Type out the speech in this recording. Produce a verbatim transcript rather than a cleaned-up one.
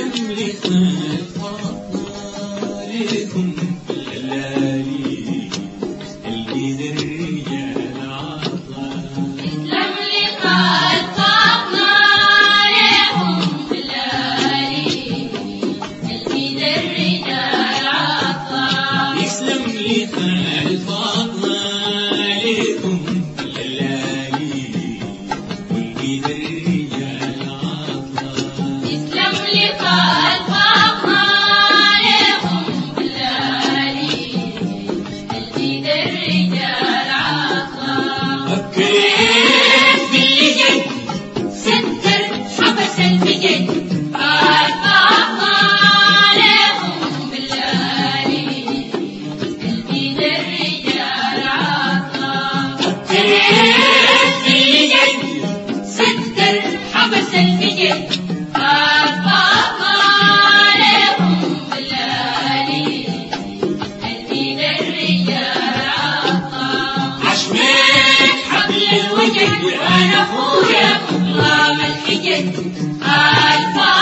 يسلم لي خلق عليكم بالليالي البيد الرجال عطا. يسلم لي خلقنا عليكم بالليالي البيد الرجال عطا. يسلم لي خلقنا عليكم بالليالي والبيد الرجال عطا. يسلم لي خلقنا عليكم بالليالي البيد الرجال عطا. فكرت باللي جد ستر حبس البجد خلقنا عليكم بالليالي البيد الرجال عطا. فكرت باللي جد ستر حبس البجد خلقنا عليكم بالليالي البيد الرجال عطا. عشمك حبل الوجد وانا اخويا ضام الحجج خلقنا